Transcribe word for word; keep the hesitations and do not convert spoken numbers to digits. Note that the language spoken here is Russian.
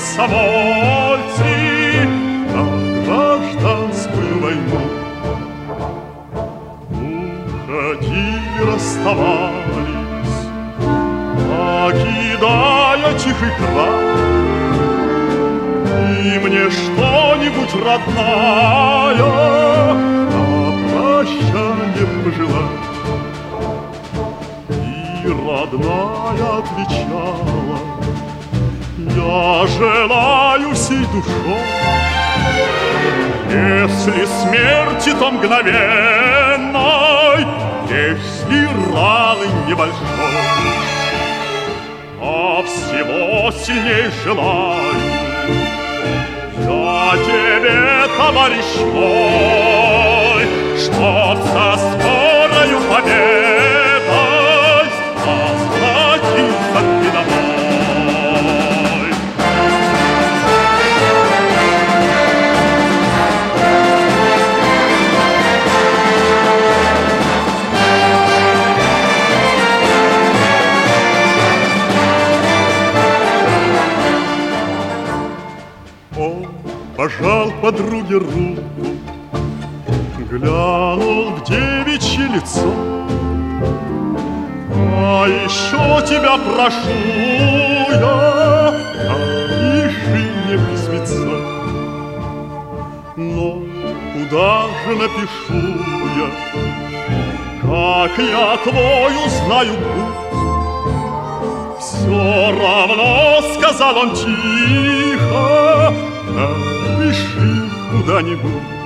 комсомольцы на гражданскую войну. Уходили, расставались, покидая тихий край. И мне что-нибудь, родная, на прощанье пожелать. И родная отвечала: я желаю всей душой, если смерти, то мгновенной, если раны небольшой. А всего сильней желаю я тебе, товарищ мой, чтоб со скорою победой возвратиться ты домой. Он пожал подруге руку, глянул в девичье лицо. А еще тебя прошу я, напиши мне письмецо. Но куда же напишу я, как я твой узнаю путь? Все равно, сказал он тихо, напиши куда-нибудь.